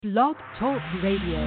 Blog Talk Radio.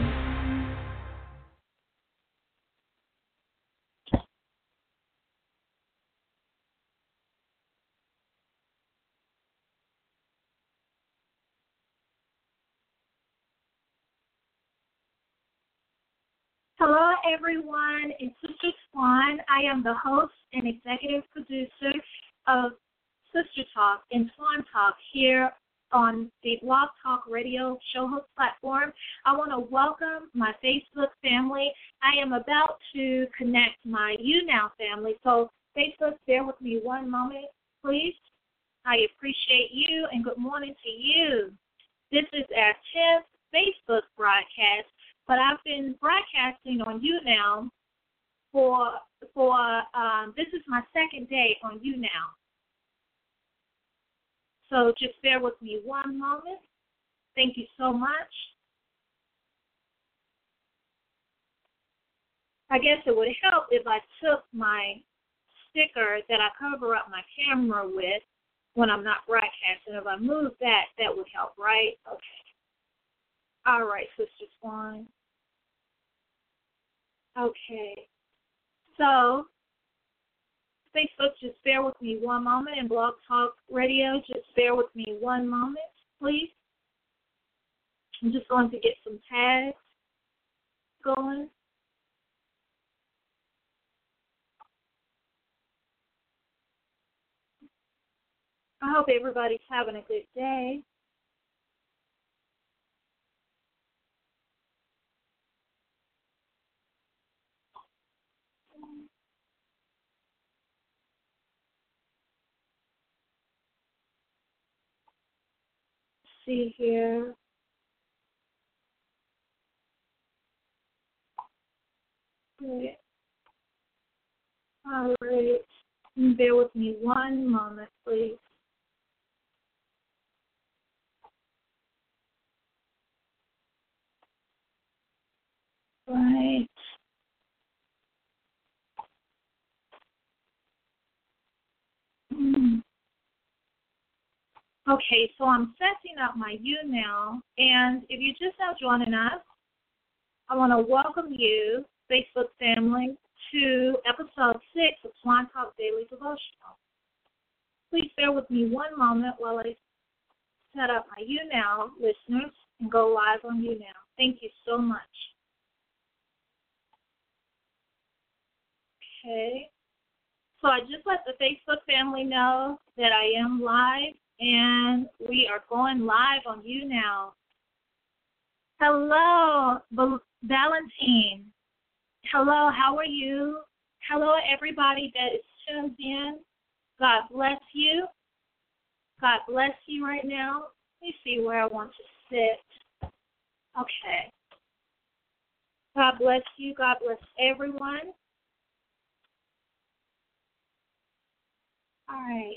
Hello, everyone. It's Sister Swan. I am the host and executive producer of Sister Talk and Swan Talk here on the Blog Talk Radio show host platform. I want to welcome my Facebook family. I am about to connect my YouNow family, so Facebook, bear with me one moment, please. I appreciate you, and good morning to you. This is our 10th Facebook broadcast, but I've been broadcasting on YouNow for this is my second day on YouNow. So just bear with me one moment. Thank you so much. I guess it would help if I took my sticker that I cover up my camera with when I'm not broadcasting. If I move that, that would help, right? Okay. All right, Sister Swan. Okay. So, Facebook, just bear with me one moment, and Blog Talk Radio, just bear with me one moment, please. I'm just going to get some tags going. I hope everybody's having a good day. See here. Okay. All right. Bear with me one moment, please. Right. Okay, so I'm setting up my YouNow, and if you're just now joining us, I want to welcome you, Facebook family, to episode 6 of Swan Talk Daily Devotional. Please bear with me one moment while I set up my YouNow listeners and go live on YouNow. Thank you so much. Okay. So I just let the Facebook family know that I am live, and we are going live on YouNow. Hello, Valentine. Hello, how are you? Hello, everybody that is tuned in. God bless you. God bless you right now. Let me see where I want to sit. Okay. God bless you. God bless everyone. All right.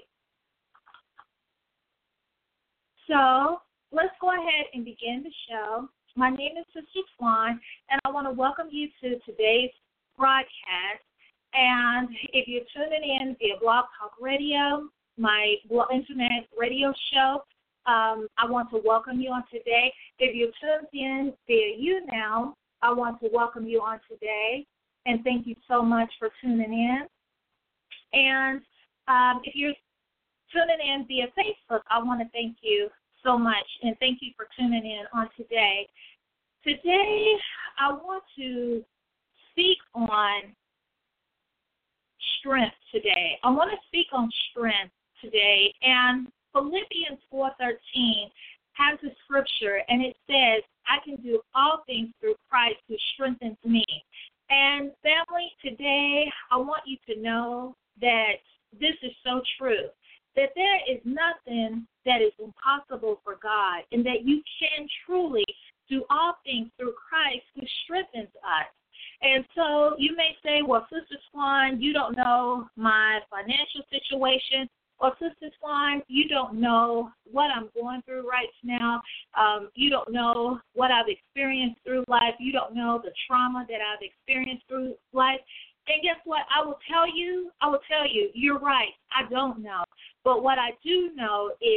So let's go ahead and begin the show. My name is Sister Swan, and I want to welcome you to today's broadcast. And if you're tuning in via Blog Talk Radio, my internet radio show, I want to welcome you on today. If you're tuned in via YouNow, I want to welcome you on today, and thank you so much for tuning in. And if you're tuning in via Facebook, I want to thank you so much, and thank you for tuning in on today. Today, I want to speak on strength today. I want to speak on strength today, and Philippians 4:13 has a scripture, and it says, I can do all things through Christ who strengthens me. And family, today, I want you to know that this is so true, that there is nothing that is impossible for God, and that you can truly do all things through Christ who strengthens us. And so you may say, well, Sister Swan, you don't know my financial situation, or Sister Swan, you don't know what I'm going through right now. You don't know what I've experienced through life. You don't know the trauma that I've experienced through life. And guess what? I will tell you, you're right. I don't know. But what I do know is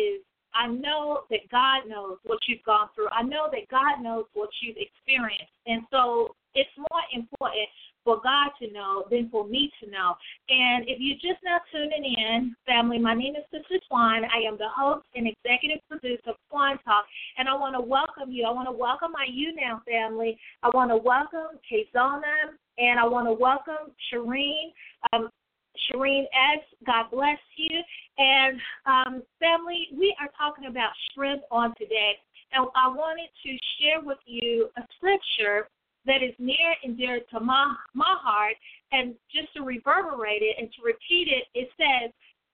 I know that God knows what you've gone through. I know that God knows what you've experienced. And so it's more important for God to know than for me to know. And if you're just now tuning in, family, my name is Sister Twine. I am the host and executive producer of Twine Talk, and I want to welcome you. I want to welcome my YouNow family. I want to welcome Kazona, and I want to welcome Shireen. Shireen S., God bless you. And family, we are talking about strength on today. And I wanted to share with you a scripture that is near and dear to my heart, and just to reverberate it and to repeat it, it says,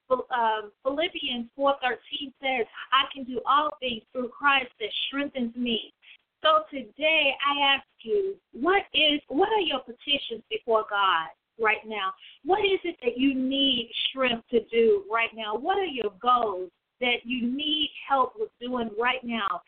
Philippians 4:13 says, I can do all things through Christ that strengthens me. So today I ask you, what are your petitions before God right now? What is it that you need strength to do right now? What are your goals that you need help with doing right now?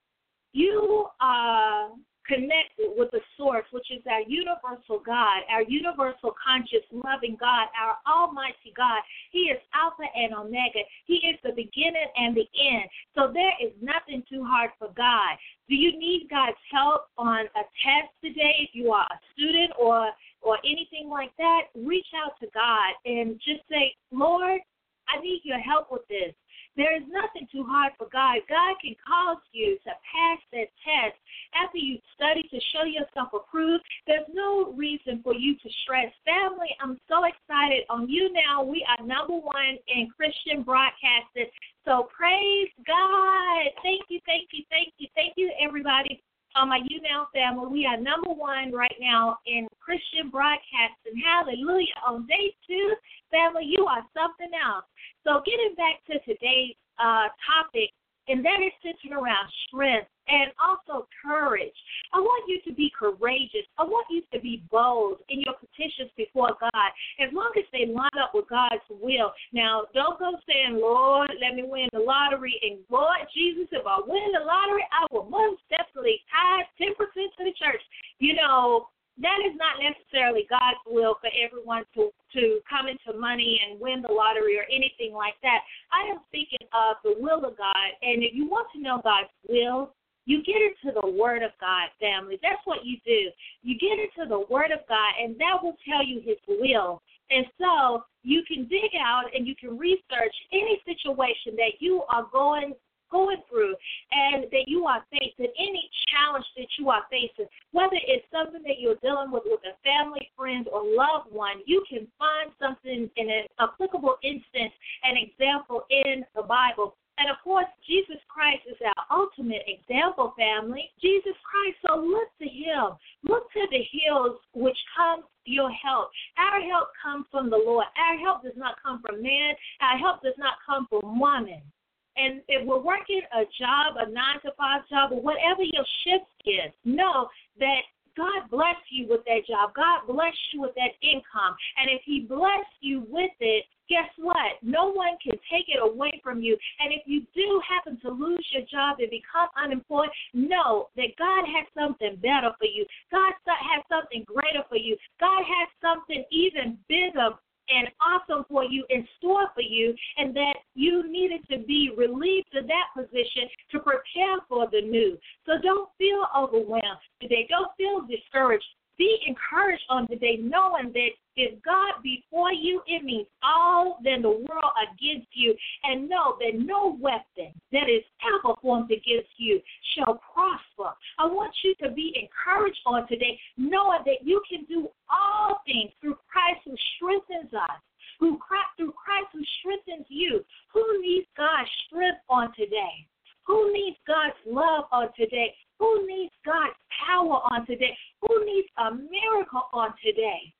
You are connected with the source, which is our universal God, our universal conscious loving God, our almighty God. He is Alpha and Omega. He is the beginning and the end. So there is nothing too hard for God. Do you need God's help on a test today? If you are a student or anything like that, reach out to God and just say, Lord, I need your help with this. There is nothing too hard for God. God can cause you to pass that test after you study to show yourself approved. There's no reason for you to stress. Family, I'm so excited on YouNow. We are number one in Christian broadcasting. So praise God. Thank you, thank you, thank you. Thank you, everybody. On my YouNow family, we are number one right now in Christian broadcasting. Hallelujah. On day 2, family, you are something else. So getting back to today's topic, and that is centered around strength and also courage. I want you to be courageous. I want you to be bold in your petitions before God, as long as they line up with God's will. Now, don't go saying, Lord, let me win the lottery, and Lord Jesus, if I win the lottery, I will most definitely tithe 10% to the church. You know, that is not necessarily God's will for everyone to come into money and win the lottery or anything like that. I am speaking of the will of God, and if you want to know God's will, you get into the Word of God, family. That's what you do. You get into the Word of God, and that will tell you His will. And so you can dig out and you can research any situation that you are going through and that you are facing, any challenge that you are facing, whether it's something that you're dealing with a family, friend, or loved one, you can find something in an applicable instance, an example in the Bible. And, of course, Jesus Christ is our ultimate example, family. Jesus Christ, so look to Him. Look to the hills which comes your help. Our help comes from the Lord. Our help does not come from man. Our help does not come from woman. And if we're working a job, a 9-to-5 job, or whatever your shift is, know that God bless you with that job. God bless you with that income. And if He bless you with it, guess what? No one can take it away from you. And if you do happen to lose your job and become unemployed, know that God has something better for you. God has something greater for you. God has something even bigger and awesome for you, in store for you, and that you needed to be relieved to that position to prepare for the new. So don't feel overwhelmed today. Don't feel discouraged. Be encouraged on today, knowing that if God before you, it means all than the world against you. And know that no weapon that is ever formed against you shall prosper. I want you to be encouraged on today, knowing that you can do all things through Christ who strengthens us, through Christ who strengthens you. Who needs God's strength on today? Who needs God's love on today? Who needs God's power on today? Who needs a miracle on today?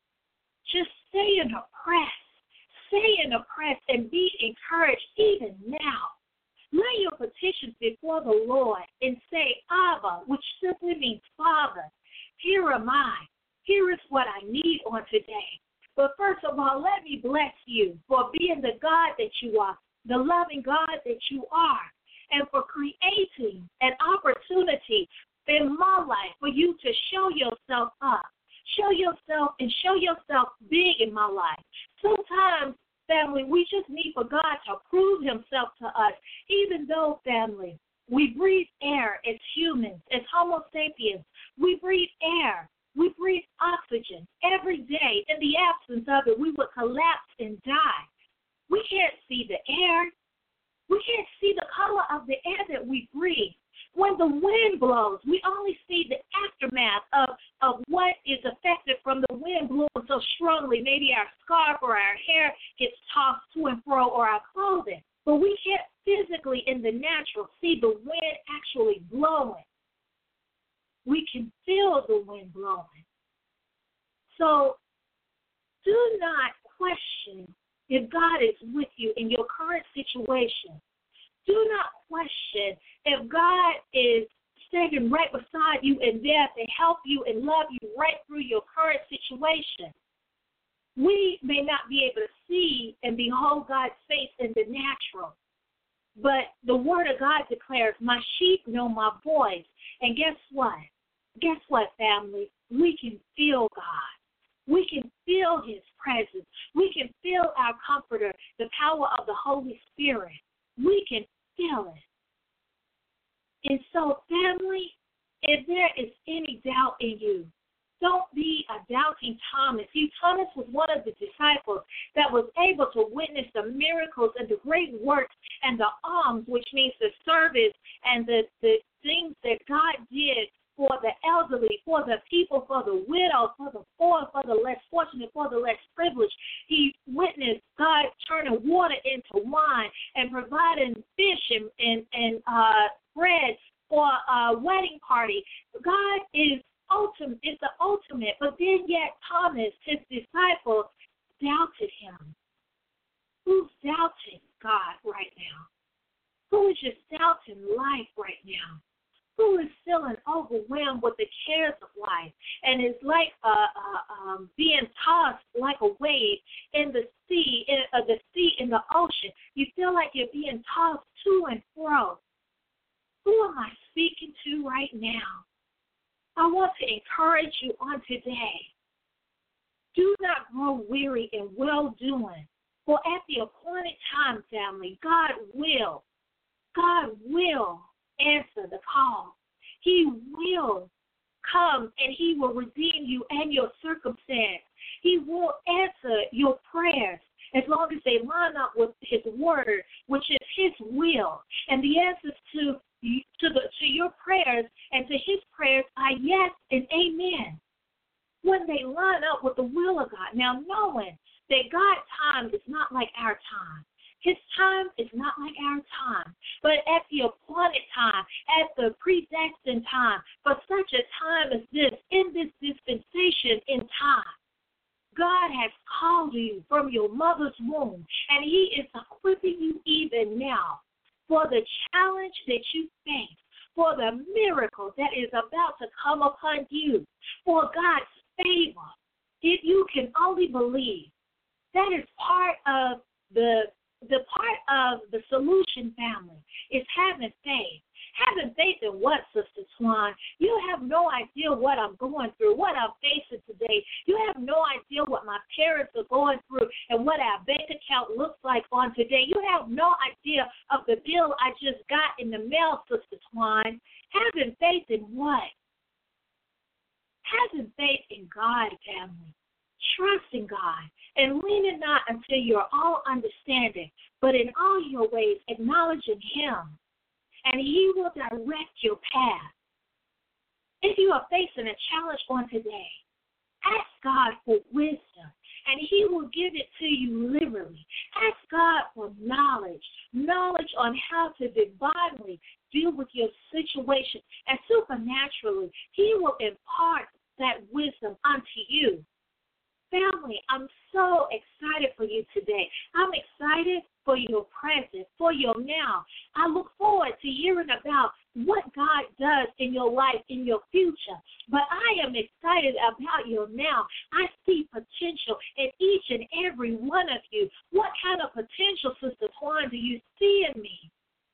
Just stay in the press. Stay in the press and be encouraged even now. Lay your petitions before the Lord and say, Abba, which simply means Father. Here am I. Here is what I need on today. But first of all, let me bless you for being the God that you are, the loving God that you are, and for creating an opportunity in my life for you to show yourself up. Show yourself and show yourself big in my life. Sometimes, family, we just need for God to prove himself to us. Even though, family, we breathe air as humans, as Homo sapiens. We breathe air. We breathe oxygen every day. In the absence of it, we would collapse and die. We can't see the air. We can't see the color of the air that we breathe. When the wind blows, we only see the aftermath of what is affected from the wind blowing so strongly. Maybe our scarf or our hair gets tossed to and fro, or our clothing. But we can't physically, in the natural, see the wind actually blowing. We can feel the wind blowing. So do not question if God is with you in your current situation. Do not question if God is standing right beside you and there to help you and love you right through your current situation. We may not be able to see and behold God's face in the natural, but the Word of God declares, my sheep know my voice. And guess what? Guess what, family? We can feel God. We can feel his presence. We can feel our comforter, the power of the Holy Spirit. We can feel it. And so, family, if there is any doubt in you, don't be a doubting Thomas. See, Thomas was one of the disciples that was able to witness the miracles and the great works and the alms, which means the service and the things that God did for the elderly, for the people, for the widows, for the poor, for the less fortunate, for the less privileged. He witnessed God turning water into wine and providing fish and bread for a wedding party. God is the ultimate, but then yet Thomas, his disciple, doubted him. Who's doubting God right now? Who is just doubting life right now? Who is feeling overwhelmed with the cares of life and is like being tossed like a wave in the sea, in the ocean? You feel like you're being tossed to and fro. Who am I speaking to right now? I want to encourage you on today. Do not grow weary in well-doing, for at the appointed time, family, God will answer the call. He will come and he will redeem you and your circumstance. He will answer your prayers as long as they line up with his word, which is his will. And the answers to your prayers and to his prayers are yes and amen when they line up with the will of God. Now, knowing that God's time is not like our time. His time is not like our time, but at the appointed time, at the predestined time, for such a time as this, in this dispensation in time, God has called you from your mother's womb, and he is equipping you even now for the challenge that you face, for the miracle that is about to come upon you, for God's favor. If you can only believe, that is part of the part of the solution, family, is having faith. Having faith in what, Sister Swan? You have no idea what I'm going through, what I'm facing today. You have no idea what my parents are going through and what our bank account looks like on today. You have no idea of the bill I just got in the mail, Sister Swan. Having faith in what? Having faith in God, family. Trusting God and leaning not until your own understanding, but in all your ways acknowledging him, and he will direct your path. If you are facing a challenge on today, ask God for wisdom, and he will give it to you liberally. Ask God for knowledge on how to divinely deal with your situation, and supernaturally, he will impart that wisdom unto you. Family, I'm so excited for you today. I'm excited for your present, for your now. I look forward to hearing about what God does in your life, in your future. But I am excited about your now. I see potential in each and every one of you. What kind of potential, Sister Twan, do you see in me?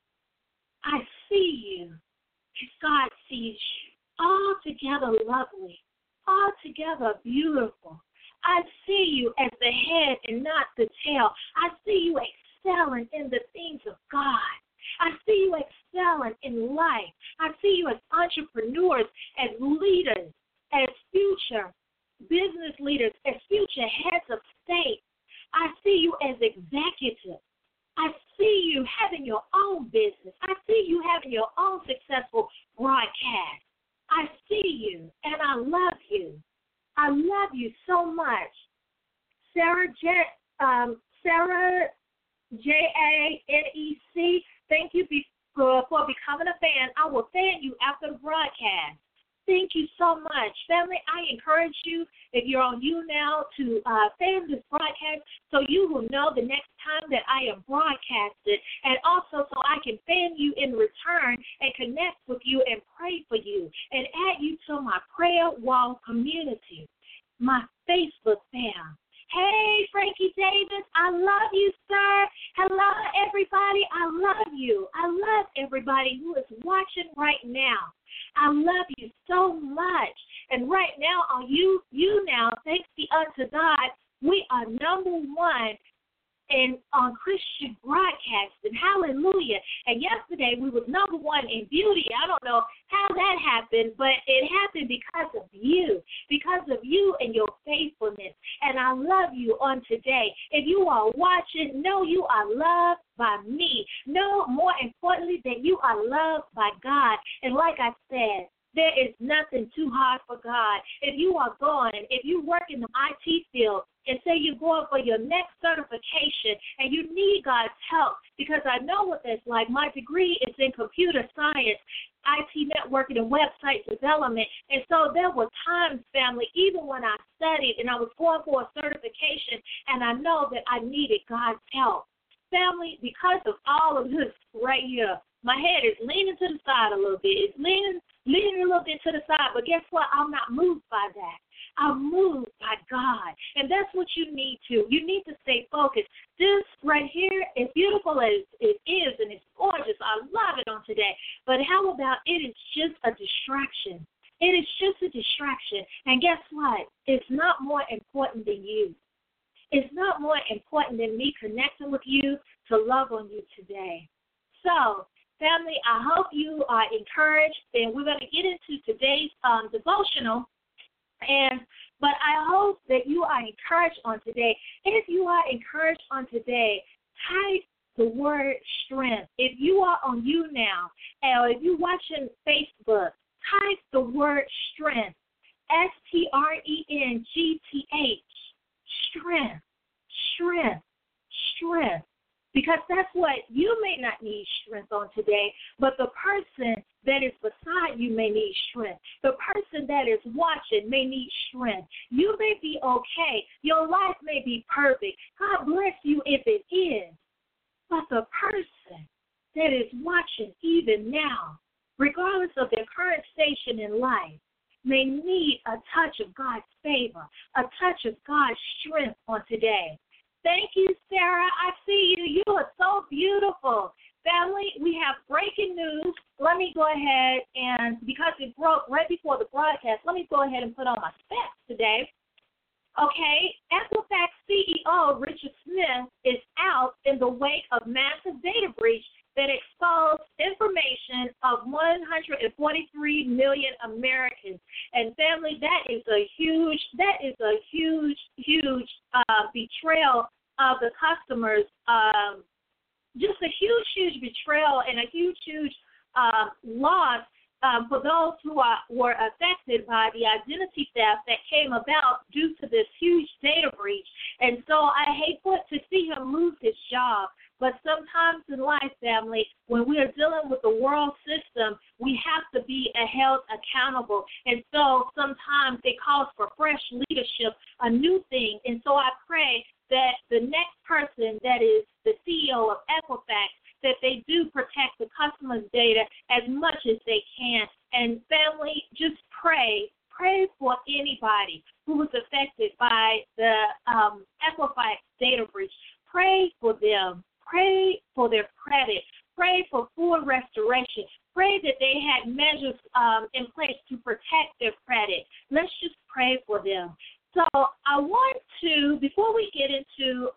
I see you as God sees you. Altogether lovely, altogether beautiful, I see you as the head and not the tail. I see you excelling in the things of God. I see you excelling in life. I see you as entrepreneurs, as leaders, as future business leaders, as future heads of state. I see you as executives. I see you having your own business. I see you having your own successful broadcast. I see you, and I love you. I love you so much. Sarah Janec, thank you for becoming a fan. I will fan you after the broadcast. Thank you so much. Family, I encourage you, if you're on YouNow, to fan this broadcast so you will know the next time that I am broadcasted, and also so I can fan you in return and connect with you and pray for you and add you to my prayer wall community, my Facebook fam. Hey, Frankie Davis, I love you, sir. Hello, everybody. I love you. I love everybody who is watching right now. I love you so much. And right now on YouNow, thanks be unto God, we are number one on Christian broadcasting. Hallelujah. And yesterday we was number one in beauty. I don't know how that happened, but it happened because of you and your faithfulness. And I love you on today. If you are watching, know you are loved by me. Know more importantly that you are loved by God. And like I said, there is nothing too hard for God. If you work in the IT field and say you're going for your next certification and you need God's help, because I know what that's like. My degree is in computer science, IT networking, and website development. And so there were times, family, even when I studied and I was going for a certification, and I know that I needed God's help. Family, because of all of this right here, my head is leaning to the side a little bit. It's leaning a little bit to the side, but guess what? I'm not moved by that. I'm moved by God, and that's what you need to. You need to stay focused. This right here, as beautiful as it is, and it's gorgeous, I love it on today, but how about it is just a distraction. It is just a distraction, and guess what? It's not more important than you. It's not more important than me connecting with you to love on you today. So, family, I hope you are encouraged, and we're going to get into today's devotional. But I hope that you are encouraged on today. If you are encouraged on today, type the word strength. If you are on YouNow, or if you're watching Facebook, type the word strength. STRENGTH. Strength. Strength. Strength. Because that's what you may not need strength on today, but the person that is beside you may need strength. The person that is watching may need strength. You may be okay. Your life may be perfect. God bless you if it is. But the person that is watching even now, regardless of their current station in life, may need a touch of God's favor, a touch of God's strength on today. Thank you, Sarah. I see you. You are so beautiful. Family, we have breaking news. Let me go ahead and, because it broke right before the broadcast, let me go ahead and put on my specs today. Okay, Equifax CEO Richard Smith is out in the wake of massive data breach that exposed information of 143 million Americans. And family, that is a huge betrayal of the customers. Just a huge betrayal and a huge loss for those who were affected by the identity theft that came about due to this huge data breach. And so I hate to see him lose his job. But sometimes in life, family, when we are dealing with the world system, we have to be held accountable. And so sometimes it calls for fresh leadership, a new thing. And so I pray that the next person that is the CEO of Equifax, that they do protect the customer's data as much as they can. And family, just pray for anybody who was affected by the Equifax data breach. Pray for them. Pray for their credit. Pray for full restoration. Pray that they had measures in place to protect their credit. Let's just pray for them. So I want to, before we get into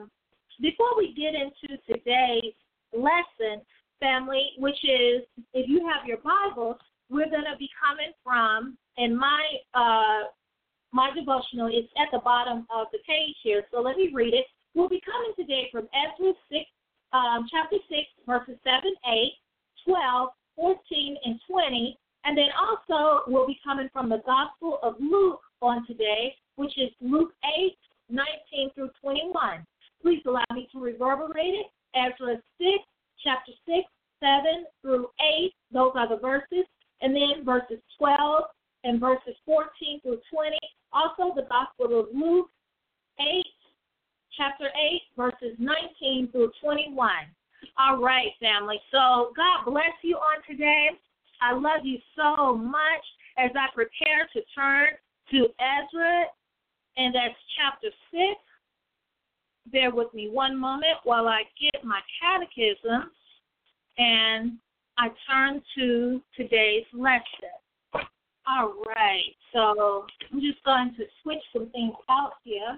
today's lesson, family, which is, if you have your Bible, we're going to be coming from, in my devotional, it's at the bottom of the page here, so let me read it. We'll be coming today from Ezra 6, chapter 6, verses 7, 8, 12, 14, and 20, and then also we'll be coming from the Gospel of Luke on today, which is Luke 8, 19 through 21. Please allow me to reverberate it. Ezra 6, chapter 6, 7 through 8, those are the verses, and then verses 12 and verses 14 through 20. Also the Gospel of Luke 8, chapter 8, verses 19 through 21. All right, family. So God bless you on today. I love you so much as I prepare to turn to Ezra, and that's chapter 6. Bear with me one moment while I get my catechism and I turn to today's lesson. All right, so I'm just going to switch some things out here.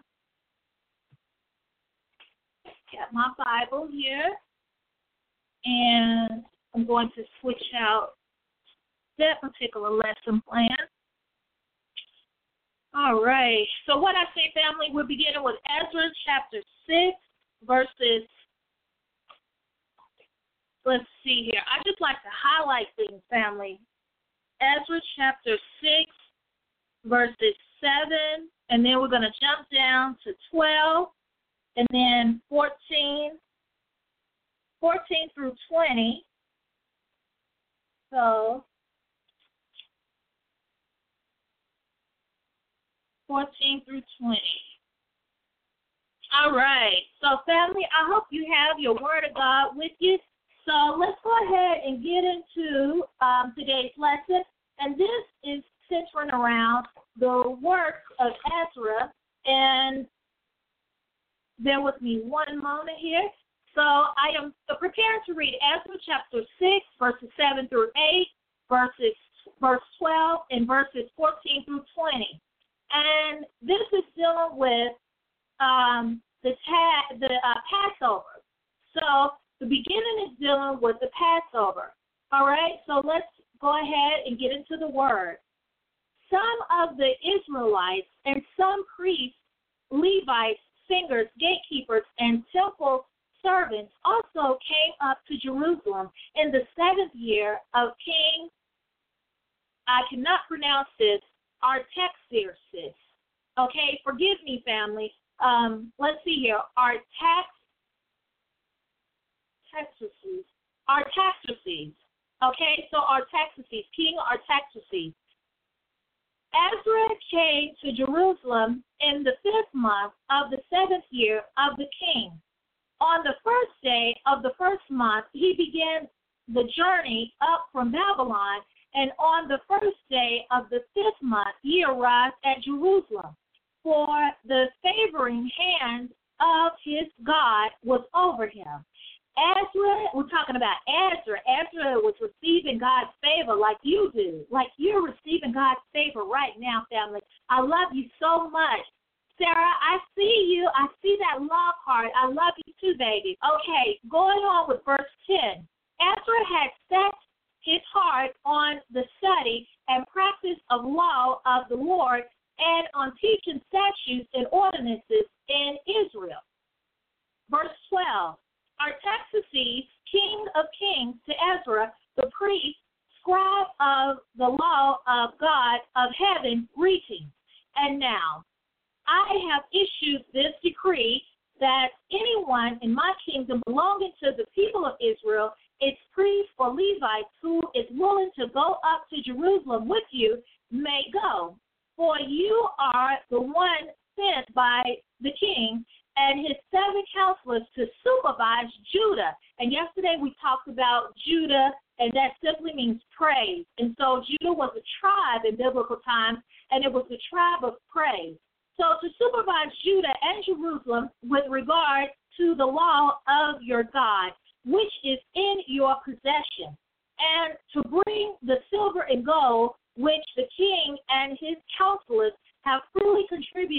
Got my Bible here, and I'm going to switch out that particular lesson plan. All right, so what I say, family, we're beginning with Ezra chapter 6, verses, let's see here. I just like to highlight things, family. Ezra chapter 6, verses 7, and then we're going to jump down to 12, and then 14 through 20. So 14 through 20. All right. So, family, I hope you have your Word of God with you. So let's go ahead and get into today's lesson. And this is centering around the work of Ezra. And bear with me one moment here. So I am preparing to read Ezra chapter 6, verses 7 through 8, verse 12, and verses 14 through 20. And this is dealing with the Passover. So the beginning is dealing with the Passover. All right, so let's go ahead and get into the word. Some of the Israelites and some priests, Levites, singers, gatekeepers, and temple servants also came up to Jerusalem in the 7th year of King, I cannot pronounce this, Artaxerxes. Okay, forgive me, family. Let's see here. Artaxerxes. Okay, so Artaxerxes, King Artaxerxes. Ezra came to Jerusalem in the 5th month of the 7th year of the king. On the 1st day of the 1st month, he began the journey up from Babylon, and on the 1st day of the 5th month, he arrived at Jerusalem. For the favoring hand of his God was over him. Ezra, we're talking about Ezra. Ezra was receiving God's favor like you do, like you're receiving God's favor right now, family. I love you so much. Sarah, I see you. I see that love heart. I love you too, baby. Okay, going on with verse 10. Ezra had set his heart on the study and practice of law of the Lord and on teaching statutes and ordinances in Israel. Verse 12. Artaxerxes, king of kings, to Ezra, the priest, scribe of the law of God of heaven, greetings. And now, I have issued this decree that anyone in my kingdom belonging to the people of Israel, its priests or Levites, who is willing to go up to Jerusalem with you, may go. For you are the one sent by the king and his 7 counselors to supervise Judah. And yesterday we talked about Judah, and that simply means praise. And so Judah was a tribe in biblical times, and it was the tribe of praise. So to supervise Judah and Jerusalem with regard to the law of your God, which is in your possession, and to bring the silver and gold which the king and his counselors have freely contributed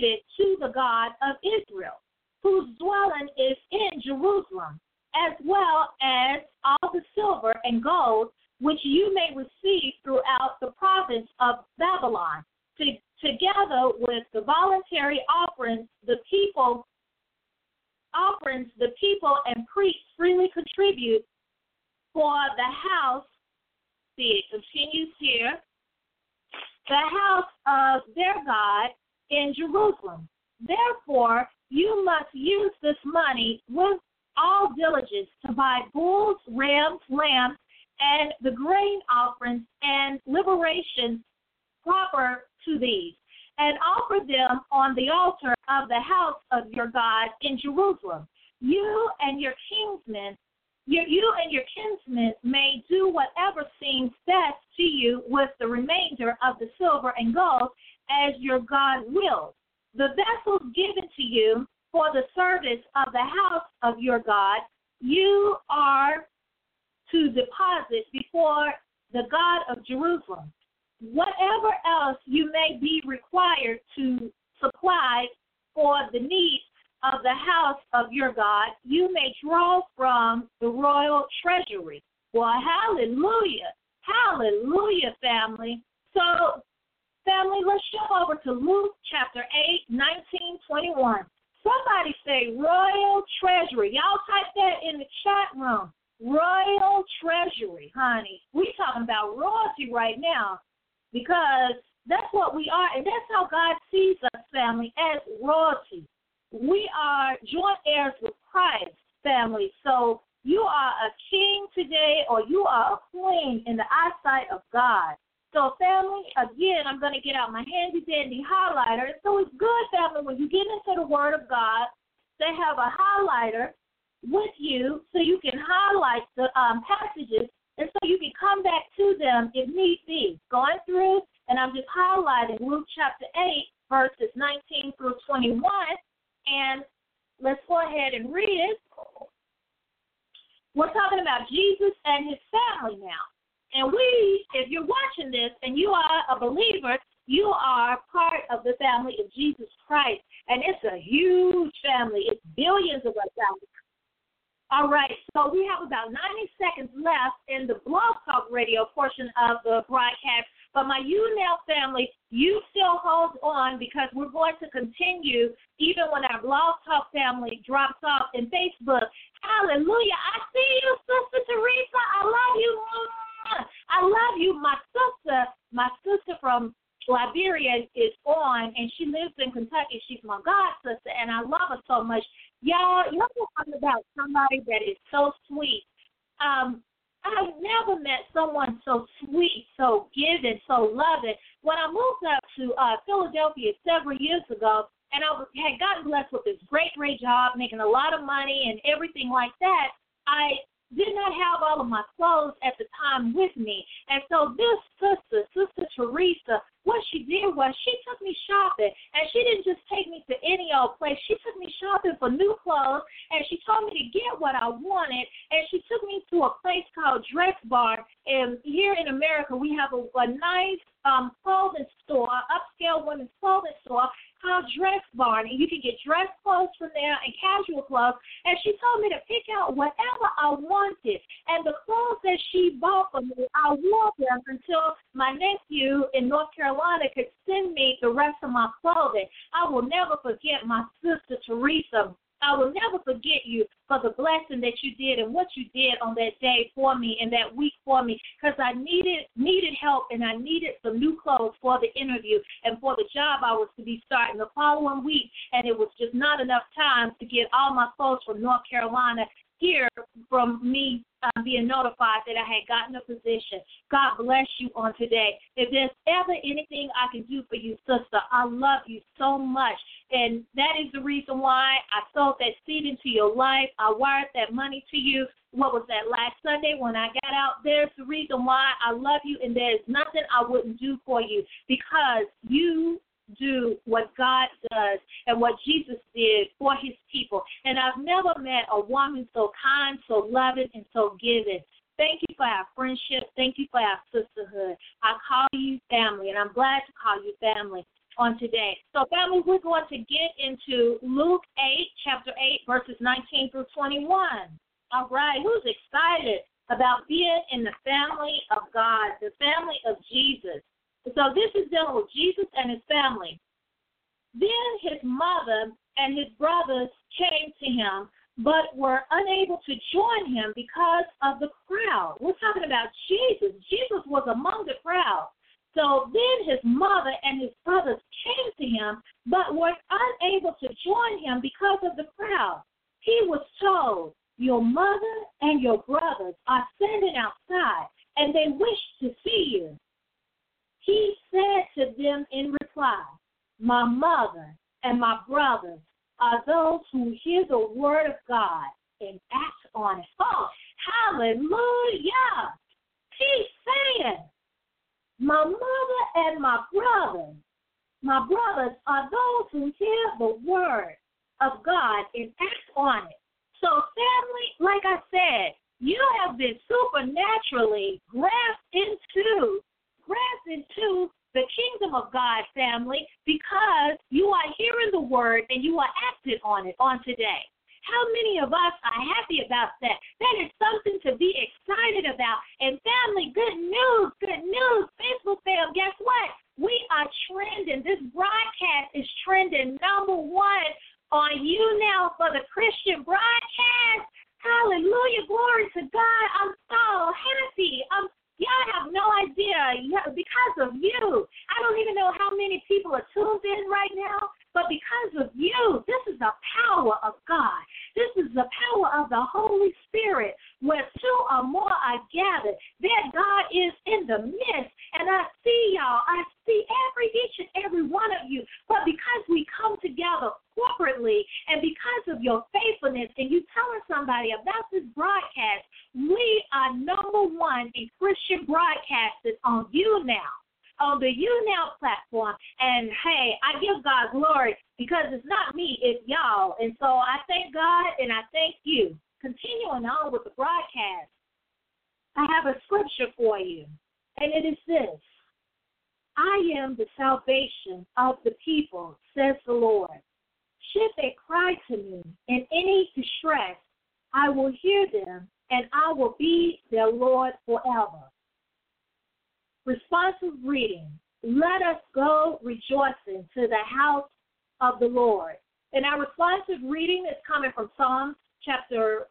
God of Israel, whose dwelling is in Jerusalem, as well as all the silver and gold which you may receive throughout the province of Babylon, together with the voluntary offerings the people and priests freely contribute for the house. See, it continues here. The house of their God in Jerusalem. Therefore, you must use this money with all diligence to buy bulls, rams, lambs, and the grain offerings and liberations proper to these, and offer them on the altar of the house of your God in Jerusalem. You and your kinsmen may do whatever seems best to you with the remainder of the silver and gold as your God wills. The vessels given to you for the service of the house of your God, you are to deposit before the God of Jerusalem. Whatever else you may be required to supply for the needs of the house of your God, you may draw from the royal treasury. Well, hallelujah. Hallelujah, family. So, family, let's jump over to Luke chapter 8, 19, 21. Somebody say royal treasury. Y'all type that in the chat room. Royal treasury, honey. We talking about royalty right now because that's what we are, and that's how God sees us, family, as royalty. We are joint heirs with Christ, family. So you are a king today or you are a queen in the eyesight of God. So, family, again, I'm going to get out my handy-dandy highlighter. So it's good, family, when you get into the Word of God, they have a highlighter with you so you can highlight the passages and so you can come back to them if need be. Going through, and I'm just highlighting Luke chapter 8, verses 19 through 21, and let's go ahead and read it. We're talking about Jesus and his family now. And if you're watching this and you are a believer, you are part of the family of Jesus Christ. And it's a huge family. It's billions of us out there. All right, so we have about 90 seconds left in the Blog Talk Radio portion of the broadcast. But my YouNow family, you still hold on because we're going to continue even when our Blog Talk family drops off in Facebook. Hallelujah. I see you, Sister Teresa. I love you. I love you. My sister from Liberia is on, and she lives in Kentucky. She's my god sister, and I love her so much. Y'all, you're talking about somebody that is so sweet. I've never met someone so sweet, so giving, so loving. When I moved up to Philadelphia several years ago, and I had gotten blessed with this great job, making a lot of money and everything like that, I did not have all of my clothes at the time with me. And so this Sister Teresa, what she did was she took me shopping, and she didn't just take me to any old place. She took me shopping for new clothes, and she told me to get what I wanted, and she took me to a place called Dress Barn. And here in America, we have a nice clothing store, upscale women's clothing store called Dress Barn, and you can get dress clothes from there and casual clothes. And she told me to pick out whatever I wanted. And the clothes that she bought for me, I wore them until my nephew in North Carolina could send me the rest of my clothing. I will never forget my sister Teresa. I will never forget you for the blessing that you did and what you did on that day for me and that week for me, because I needed help and I needed some new clothes for the interview and for the job I was to be starting the following week, and it was just not enough time to get all my clothes from North Carolina here from me being notified that I had gotten a position. God bless you on today. If there's ever anything I can do for you, sister, I love you so much. And that is the reason why I sowed that seed into your life. I wired that money to you. What was that, last Sunday when I got out? There's the reason why I love you, and there's nothing I wouldn't do for you, because you do what God does and what Jesus did for his people. And I've never met a woman so kind, so loving, and so giving. Thank you for our friendship. Thank you for our sisterhood. I call you family, and I'm glad to call you family. on today. So, family, we're going to get into Luke 8, chapter 8, verses 19 through 21. All right, who's excited about being in the family of God, the family of Jesus? So this is dealing with Jesus and his family. Then his mother and his brothers came to him, but were unable to join him because of the crowd. We're talking about Jesus. Jesus was among the crowd. So then his mother and his brothers came to him, but were unable to join him because of the crowd. He was told, "Your mother and your brothers are standing outside, and they wish to see you." He said to them in reply, "My mother and my brothers are those who hear the word of God and act on it." Oh, hallelujah. He's saying, my mother and my brothers are those who hear the word of God and act on it. So, family, like I said, you have been supernaturally grasped into the kingdom of God, family, because you are hearing the word and you are acting on it on today. How many of us are happy about that? That is something to be excited about. And family, good news. Facebook fam, guess what? We are trending. This broadcast is trending #1 on YouNow for the Christian broadcast. Hallelujah. Glory to God. I'm so happy. Y'all have no idea because of you. I don't even know how many people are tuned in right now, but because of you, this is the power of God. This is the power of the Holy Spirit, where two or more are gathered. There God is in the midst, and I see y'all. I see each and every one of you. But because we come together corporately, and because of your faithfulness, and you telling somebody about this broadcast, we are #1 in Christian broadcasters on YouNow, on the YouNow platform. And, hey, I give God glory because it's not me, it's y'all. And so I thank God and I thank you. Continuing on with the broadcast, I have a scripture for you, and it is this. I am the salvation of the people, says the Lord. Should they cry to me in any distress, I will hear them, and I will be their Lord forever. Responsive reading. Let us go rejoicing to the house of the Lord. And our responsive reading is coming from Psalms chapter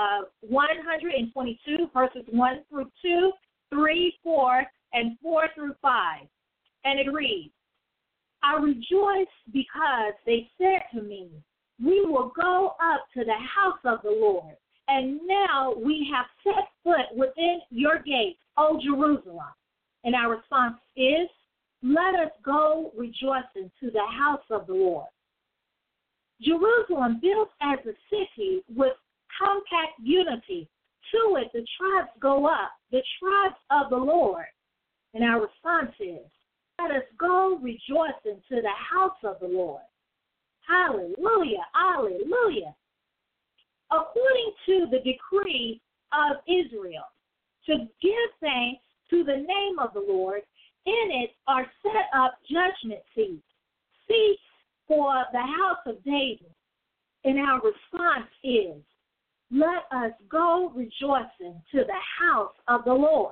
122, verses 1 through 2, 3, 4, and 4 through 5. And it reads, I rejoice because they said to me, we will go up to the house of the Lord. And now we have set foot within your gates, O Jerusalem. And our response is, let us go rejoicing to the house of the Lord. Jerusalem built as a city with compact unity. To it the tribes go up, the tribes of the Lord. And our response is, let us go rejoicing to the house of the Lord. Hallelujah, hallelujah. According to the decree of Israel, to give thanks to the name of the Lord, in it are set up judgment seats, seats for the house of David. And our response is, let us go rejoicing to the house of the Lord.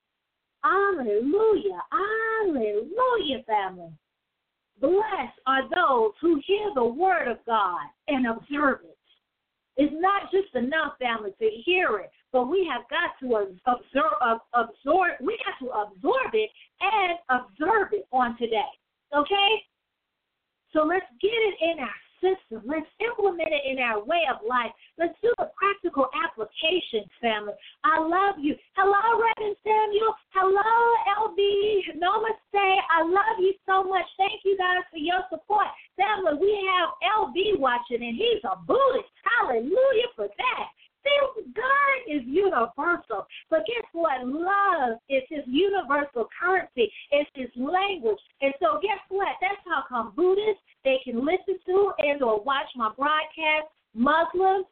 Hallelujah, hallelujah, family. Blessed are those who hear the word of God and observe it. It's not just enough, family, to hear it, but we have got to absorb it and observe it on today. Okay? So let's get it in our system. Let's implement it in our way of life. Let's do the practical applications, family. I love you. Hello, Reverend Samuel. Hello, LB. Namaste. I love you so much. Thank you guys for your support. Family, we have LB watching, and he's a Buddhist. Hallelujah for that. See, God is universal. But guess what? Love is his universal currency. It's his language. And so guess what? That's how come Buddhists, they can listen to and or watch my broadcast. Muslims,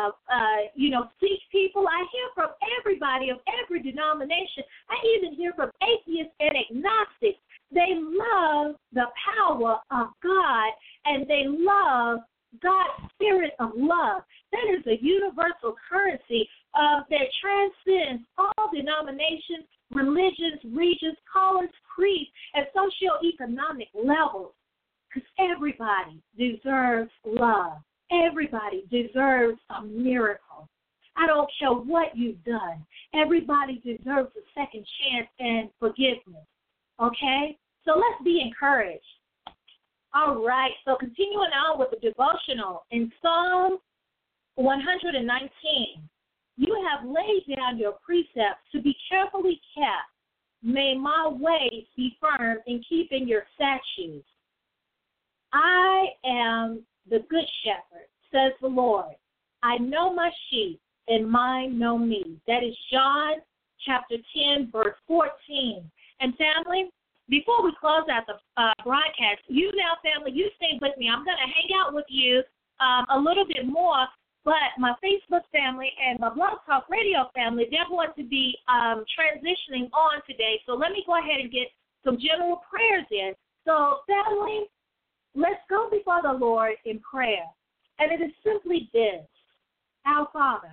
Sikh people. I hear from everybody of every denomination. I even hear from atheists and agnostics. They love love the power of God, and they love God's spirit of love. That is a universal currency that transcends all denominations, religions, regions, colors, creeds, and socioeconomic levels. Because everybody deserves love. Everybody deserves a miracle. I don't care what you've done. Everybody deserves a second chance and forgiveness. Okay? So let's be encouraged. All right. So continuing on with the devotional, in Psalm 119, you have laid down your precepts to be carefully kept. May my ways be firm in keeping your statutes. I am the good shepherd, says the Lord. I know my sheep, and mine know me. That is John chapter 10, verse 14. And family, before we close out the broadcast, you now, family, you stay with me. I'm going to hang out with you a little bit more, but my Facebook family and my Blog Talk Radio family, they're going to be transitioning on today. So let me go ahead and get some general prayers in. So, family, let's go before the Lord in prayer. And it is simply this: Our Father,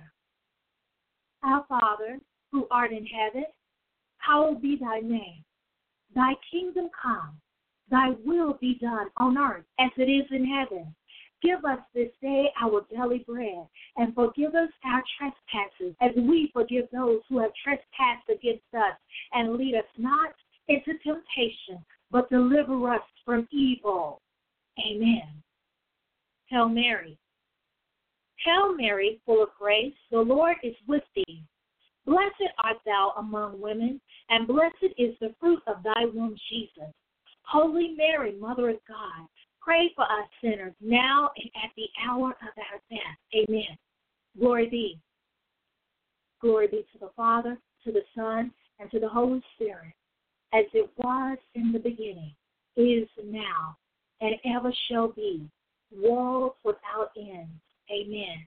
who art in heaven, hallowed be thy name. Thy kingdom come, thy will be done on earth as it is in heaven. Give us this day our daily bread, and forgive us our trespasses, as we forgive those who have trespassed against us. And lead us not into temptation, but deliver us from evil. Amen. Hail Mary. Hail Mary, full of grace, the Lord is with thee. Blessed art thou among women, and blessed is the fruit of thy womb, Jesus. Holy Mary, Mother of God, pray for us sinners, now and at the hour of our death. Amen. Glory be. Glory be to the Father, to the Son, and to the Holy Spirit, as it was in the beginning, is now, and ever shall be, world without end. Amen.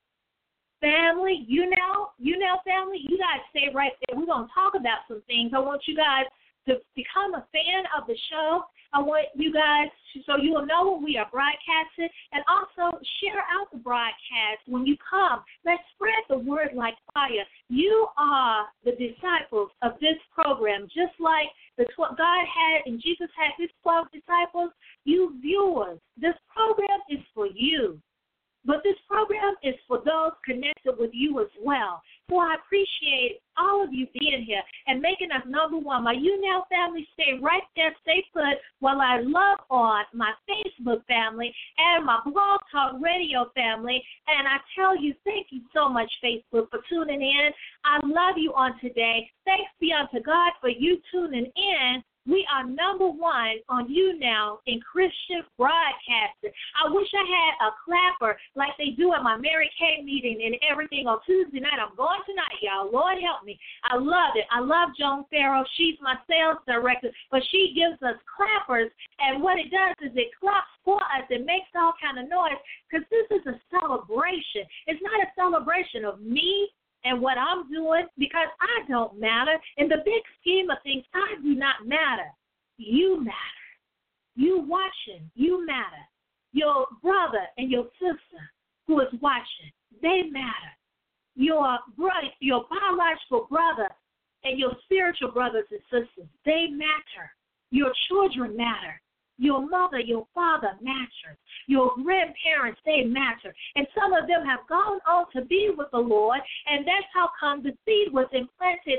Family, you know, family, you guys stay right there. We're going to talk about some things. I want you guys to become a fan of the show. I want you guys so you will know when we are broadcasting, and also share out the broadcast when you come. Let's spread the word like fire. You are the disciples of this program, just like God had and Jesus had his 12 disciples. You viewers, this program is for you. But this program is for those connected with you as well. So I appreciate all of you being here and making us number one. My YouNow family, stay right there, stay put, while I love on my Facebook family and my Blog Talk Radio family. And I tell you, thank you so much, Facebook, for tuning in. I love you on today. Thanks be unto God for you tuning in. We are number one on YouNow in Christian broadcasting. I wish I had a clapper like they do at my Mary Kay meeting and everything on Tuesday night. I'm going tonight, y'all. Lord help me. I love it. I love Joan Farrow. She's my sales director, but she gives us clappers, and what it does is it claps for us. It makes all kind of noise because this is a celebration. It's not a celebration of me and what I'm doing, because I don't matter. In the big scheme of things, I do not matter. You matter. You watching, you matter. Your brother and your sister who is watching, they matter. Your brother, your biological brother and your spiritual brothers and sisters, they matter. Your children matter. Your mother, your father matters. Your grandparents, they matter. And some of them have gone on to be with the Lord, and that's how come the seed was planted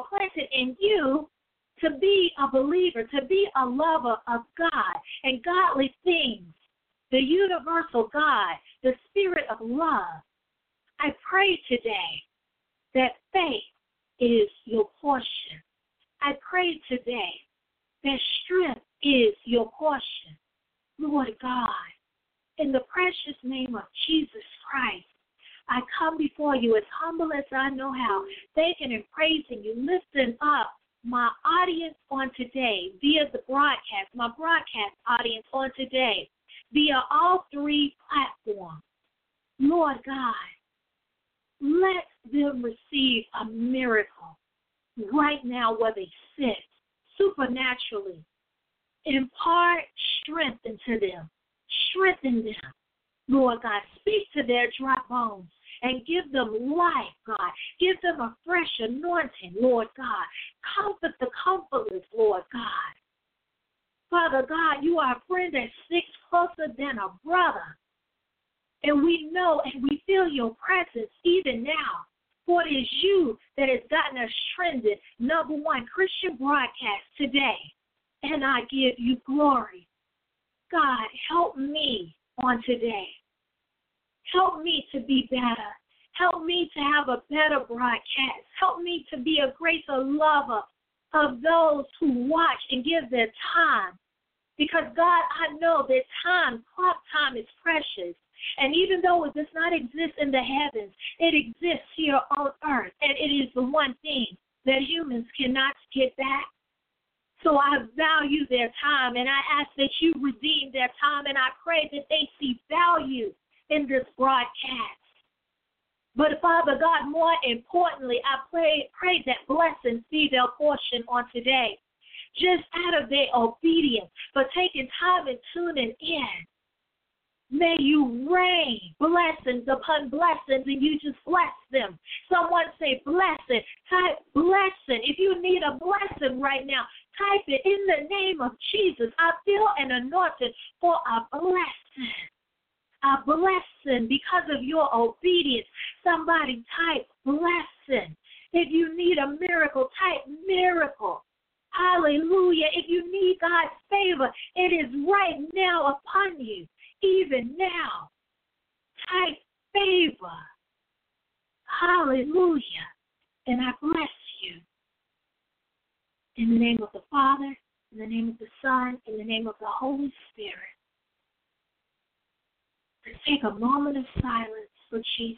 in you to be a believer, to be a lover of God and godly things, the universal God, the spirit of love. I pray today that faith is your portion. I pray today that strength is your portion. Lord God, in the precious name of Jesus Christ, I come before you as humble as I know how, thanking and praising you, lifting up my audience on today via the broadcast, my broadcast audience on today, via all three platforms. Lord God, let them receive a miracle right now where they sit, supernaturally. impart strength into them. Strengthen them. Lord God, speak to their dry bones and give them life, God. Give them a fresh anointing, Lord God. Comfort the comfortless, Lord God. Father God, you are a friend that sticks closer than a brother. And we know and we feel your presence even now. For it is you that has gotten us trended, #1 Christian broadcast today. And I give you glory. God, help me on today. Help me to be better. Help me to have a better broadcast. Help me to be a greater lover of those who watch and give their time. Because, God, I know that clock time is precious. And even though it does not exist in the heavens, it exists here on earth. And it is the one thing that humans cannot get back. So I value their time, and I ask that you redeem their time, and I pray that they see value in this broadcast. But, Father God, more importantly, I pray that blessings be their portion on today, just out of their obedience, but taking time and tuning in. May you rain blessings upon blessings, and you just bless them. Someone say blessing. Type blessing. If you need a blessing right now, type it in the name of Jesus. I feel an anointing for a blessing. A blessing because of your obedience. Somebody type blessing. If you need a miracle, type miracle. Hallelujah. If you need God's favor, it is right now upon you. Even now, type favor. Hallelujah. And I bless you. In the name of the Father, in the name of the Son, in the name of the Holy Spirit. Let's take a moment of silence for Jesus.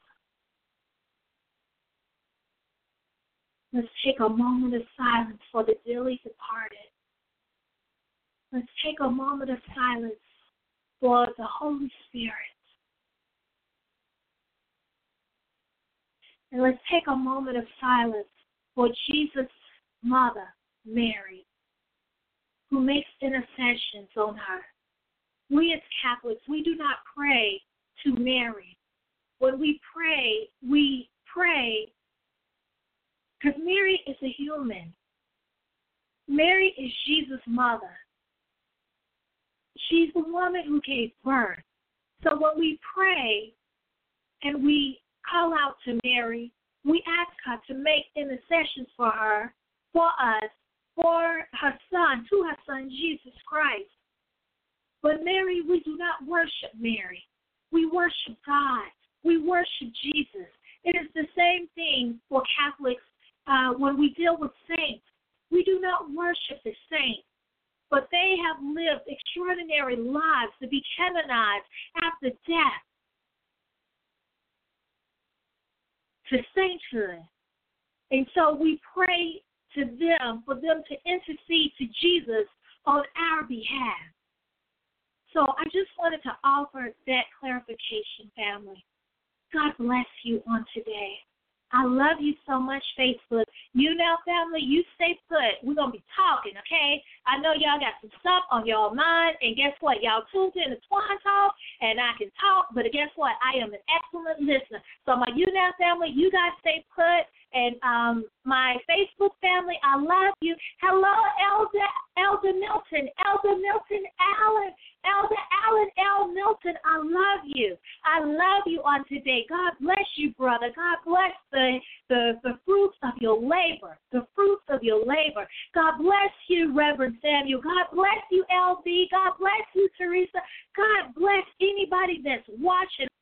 Let's take a moment of silence for the dearly departed. Let's take a moment of silence for the Holy Spirit. And let's take a moment of silence for Jesus' mother, Mary, who makes intercessions on her. We as Catholics, we do not pray to Mary. When we pray because Mary is a human. Mary is Jesus' mother. She's the woman who gave birth. So when we pray and we call out to Mary, we ask her to make intercessions for her, for us, for her son, to her son, Jesus Christ. But Mary, we do not worship Mary. We worship God. We worship Jesus. It is the same thing for Catholics when we deal with saints. We do not worship the saints, but they have lived extraordinary lives to be canonized after death to sainthood. And so we pray to them for them to intercede to Jesus on our behalf. So I just wanted to offer that clarification, family. God bless you on today. I love you so much, Facebook. You now, family, you stay put. We're going to be talking, okay? I know y'all got some stuff on y'all mind, and guess what? Y'all tuned in to Twine Talk, and I can talk, but guess what? I am an excellent listener. So my You Now family, you guys stay put, and my Facebook family, I love you. Hello, Elder Milton Allen. Elder Allen L. Milton, I love you. I love you on today. God bless you, brother. God bless the fruits of your labor, the fruits of your labor. God bless you, Reverend Samuel. God bless you, LB. God bless you, Teresa. God bless anybody that's watching